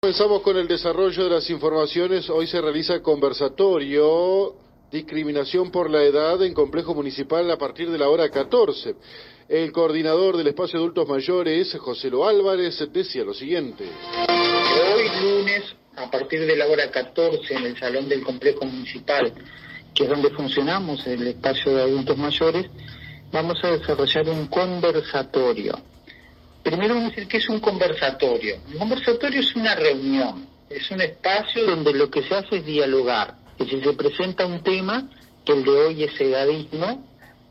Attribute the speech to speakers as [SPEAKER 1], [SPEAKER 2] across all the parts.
[SPEAKER 1] Comenzamos con el desarrollo de las informaciones. Hoy se realiza conversatorio, discriminación por la edad en complejo municipal a partir de la hora 14. El coordinador del espacio de adultos mayores, José Lo Álvarez, decía lo siguiente.
[SPEAKER 2] Hoy lunes, a partir de la hora 14, en el salón del complejo municipal, que es donde funcionamos, el espacio de adultos mayores, vamos a desarrollar un conversatorio. Primero vamos a decir que es un conversatorio. Un conversatorio es una reunión, es un espacio donde lo que se hace es dialogar. Es decir, se presenta un tema, que el de hoy es edadismo,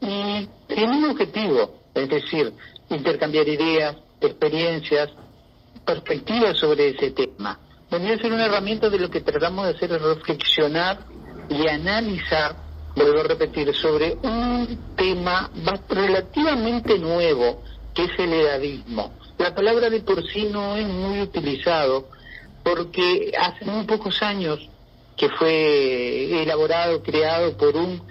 [SPEAKER 2] y tiene un objetivo, es decir, intercambiar ideas, experiencias, perspectivas sobre ese tema. Vendría a ser una herramienta de lo que tratamos de hacer es reflexionar y analizar, vuelvo a repetir, sobre un tema relativamente nuevo, que es el edadismo. La palabra de por sí no es muy utilizado porque hace muy pocos años que fue elaborado, creado por un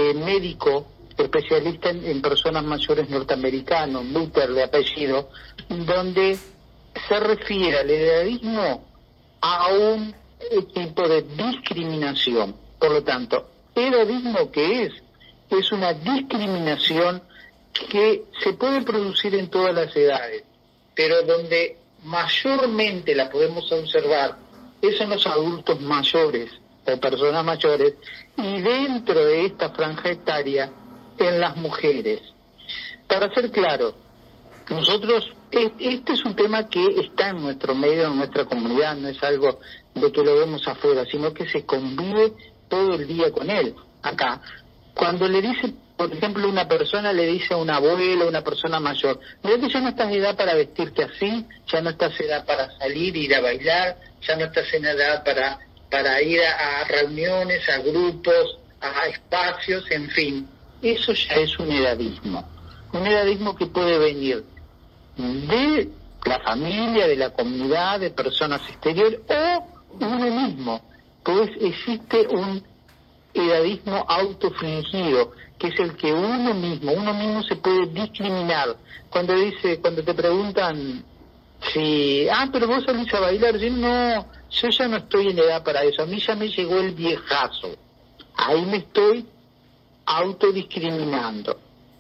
[SPEAKER 2] médico especialista en personas mayores norteamericano, Luther de apellido, donde se refiere al edadismo a un tipo de discriminación. Por lo tanto, edadismo, ¿qué es? Es una discriminación que se puede producir en todas las edades, pero donde mayormente la podemos observar es en los adultos mayores o personas mayores, y dentro de esta franja etaria en las mujeres. Para ser claro, nosotros, este es un tema que está en nuestro medio, en nuestra comunidad, no es algo de que lo vemos afuera, sino que se convive todo el día con él. Acá, cuando le dice, por ejemplo, una persona le dice a un abuelo, una persona mayor, mira que ya no estás en edad para vestirte así, ya no estás en edad para salir, ir a bailar, ya no estás en edad para ir a reuniones, a grupos, a espacios, en fin. Eso ya es un edadismo que puede venir de la familia, de la comunidad, de personas exteriores o uno mismo, pues existe un edadismo autofingido, que es el que uno mismo se puede discriminar. Cuando te preguntan si, pero vos salís a bailar, yo ya no estoy en edad para eso, a mí ya me llegó el viejazo, ahí me estoy autodiscriminando.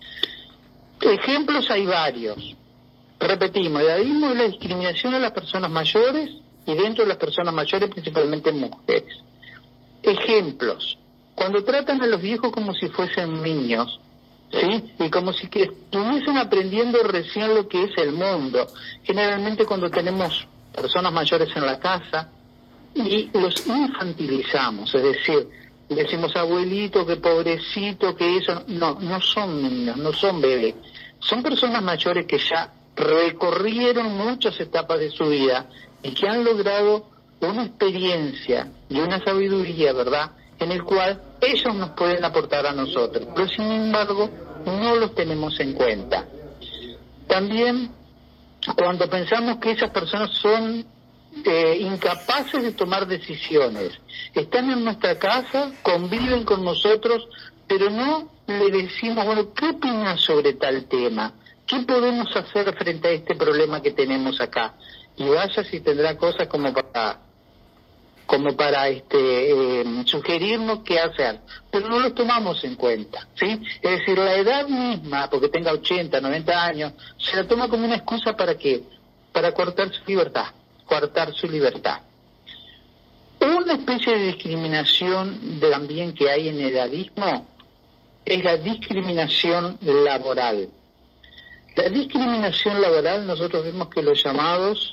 [SPEAKER 2] Ejemplos hay varios. Repetimos, edadismo es la discriminación a las personas mayores y dentro de las personas mayores principalmente mujeres. Ejemplos: cuando tratan a los viejos como si fuesen niños, ¿sí? Y como si que estuviesen aprendiendo recién lo que es el mundo. Generalmente cuando tenemos personas mayores en la casa y los infantilizamos, es decir, decimos abuelito, que pobrecito, que eso, no son niños, no son bebés, son personas mayores que ya recorrieron muchas etapas de su vida y que han logrado una experiencia y una sabiduría, ¿verdad?, en el cual ellos nos pueden aportar a nosotros, pero sin embargo no los tenemos en cuenta. También cuando pensamos que esas personas son incapaces de tomar decisiones, están en nuestra casa, conviven con nosotros, pero no le decimos, bueno, ¿qué opinas sobre tal tema? ¿Qué podemos hacer frente a este problema que tenemos acá? Y vaya si tendrá cosas como para sugerirnos qué hacer, pero no los tomamos en cuenta, ¿sí? Es decir, la edad misma, porque tenga 80, 90 años, se la toma como una excusa ¿para qué? Para coartar su libertad. Una especie de discriminación también que hay en el edadismo es la discriminación laboral. La discriminación laboral, nosotros vemos que los llamados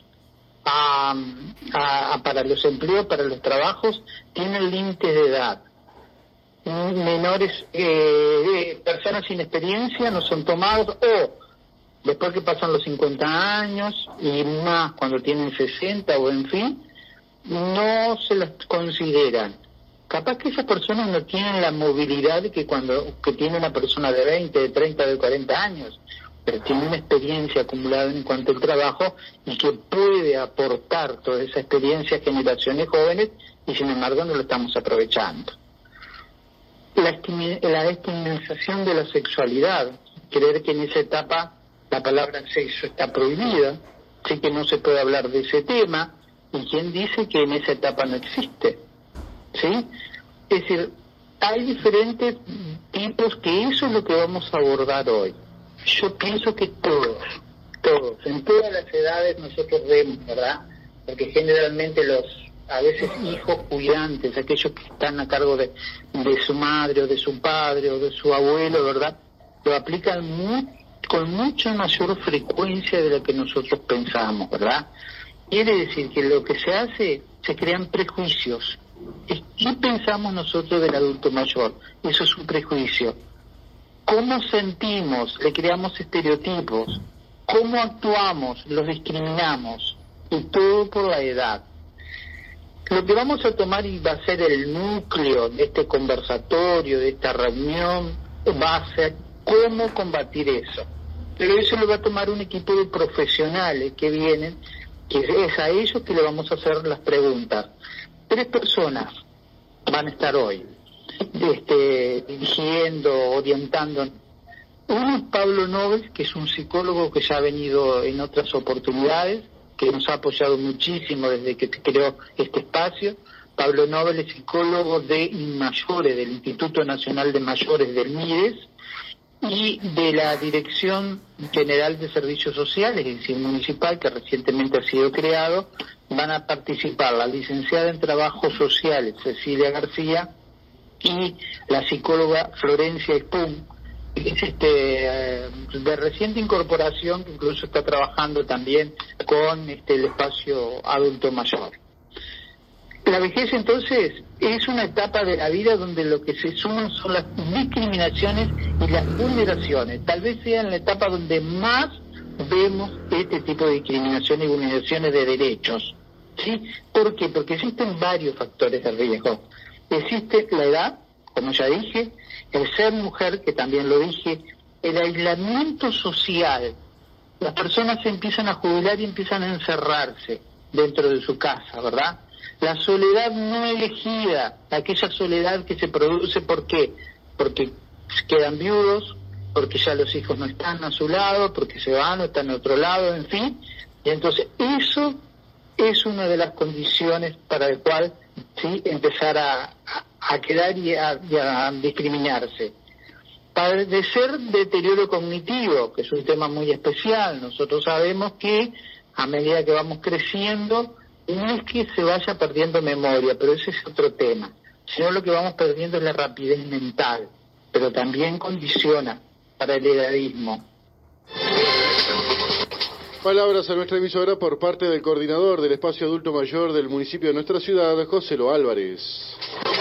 [SPEAKER 2] para los empleos, para los trabajos, tienen límites de edad. Menores, personas sin experiencia no son tomados, o después que pasan los 50 años y más cuando tienen 60 o en fin, no se las consideran. Capaz que esas personas no tienen la movilidad que tiene una persona de 20, de 30, de 40 años, pero tiene una experiencia acumulada en cuanto al trabajo y que puede aportar toda esa experiencia a generaciones jóvenes y sin embargo no lo estamos aprovechando. La estigmatización de la sexualidad, creer que en esa etapa la palabra sexo está prohibida, sí que no se puede hablar de ese tema, ¿Y quién dice que en esa etapa no existe? ¿Sí? Es decir, hay diferentes tipos, que eso es lo que vamos a abordar hoy. Yo pienso que todos, en todas las edades nosotros vemos, ¿verdad? Porque generalmente a veces hijos cuidantes, aquellos que están a cargo de su madre o de su padre o de su abuelo, ¿verdad? Lo aplican con mucha mayor frecuencia de lo que nosotros pensamos, ¿verdad? Quiere decir que lo que se hace, se crean prejuicios. ¿Qué pensamos nosotros del adulto mayor? Eso es un prejuicio. ¿Cómo sentimos? Le creamos estereotipos. ¿Cómo actuamos? Los discriminamos. Y todo por la edad. Lo que vamos a tomar y va a ser el núcleo de este conversatorio, de esta reunión, va a ser cómo combatir eso. Pero eso lo va a tomar un equipo de profesionales que vienen, que es a ellos que le vamos a hacer las preguntas. 3 personas van a estar hoy dirigiendo, orientando. Uno es Pablo Nobel, que es un psicólogo que ya ha venido en otras oportunidades, que nos ha apoyado muchísimo desde que creó este espacio. Pablo Nobel es psicólogo de INMAYORES, del Instituto Nacional de Mayores del MIDES, y de la Dirección General de Servicios Sociales, es decir, municipal, que recientemente ha sido creado. Van a participar la licenciada en Trabajo Social, Cecilia García, y la psicóloga Florencia Espum, que es de reciente incorporación, que incluso está trabajando también con el espacio adulto mayor. La vejez, entonces, es una etapa de la vida donde lo que se suman son las discriminaciones y las vulneraciones. Tal vez sea en la etapa donde más vemos este tipo de discriminaciones y vulneraciones de derechos. ¿Sí? ¿Por qué? Porque existen varios factores de riesgo. Existe la edad, como ya dije, el ser mujer, que también lo dije, el aislamiento social. Las personas se empiezan a jubilar y empiezan a encerrarse dentro de su casa, ¿verdad? La soledad no elegida, aquella soledad que se produce, ¿por qué? Porque quedan viudos, porque ya los hijos no están a su lado, porque se van o están a otro lado, en fin. Y entonces eso es una de las condiciones para el cual empezar a quedar y a discriminarse. Padecer deterioro cognitivo, que es un tema muy especial. Nosotros sabemos que a medida que vamos creciendo, no es que se vaya perdiendo memoria, pero ese es otro tema, sino lo que vamos perdiendo es la rapidez mental, pero también condiciona para el edadismo.
[SPEAKER 1] Palabras a nuestra emisora por parte del coordinador del espacio adulto mayor del municipio de nuestra ciudad, José Lo Álvarez.